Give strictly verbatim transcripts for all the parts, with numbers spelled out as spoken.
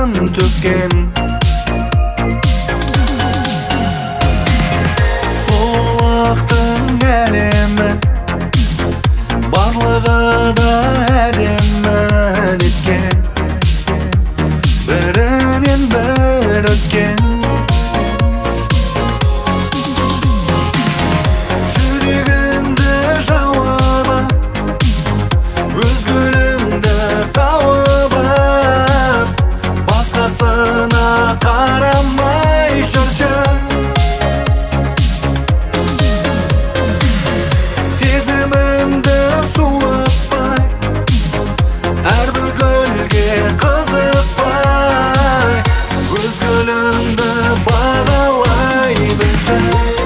жанын төккен. Сұлулықтың әлемі барлығы да әдемі неткен, бірінен бір өткен. Жүрегімді жауып өз гүліңді тауып, басқасына қарамай жүрші. Сезімімді суытпай, әрбір гүлге қызықпай, өз гүліңді бағалай білші.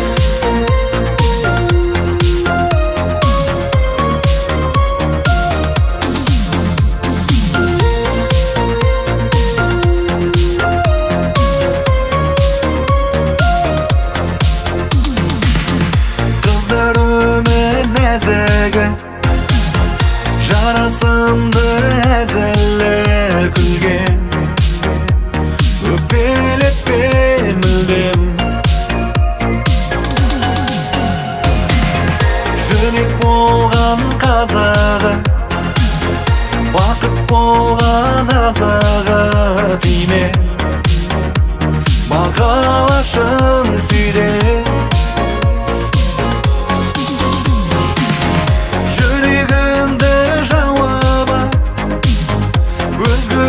Нәзігі жарасымды әзілі күлген, өкпелетпе мүлдем. Жүрек болған қазағы, бақыт болған азығы тиме, мақалашын сүйде. Жүрегімді жауып өз